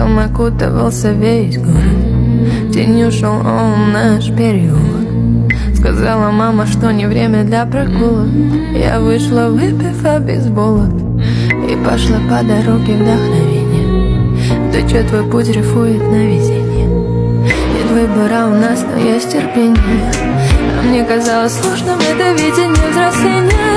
Днем окутывался весь город, тенью шел он наш переулок. Сказала мама, что не время для прогулок. Я вышла, выпив обезболок, и пошла по дороге вдохновения. Да чё твой путь рифует на везение. Нет выбора у нас, но есть терпение. А мне казалось сложным это видение взросления.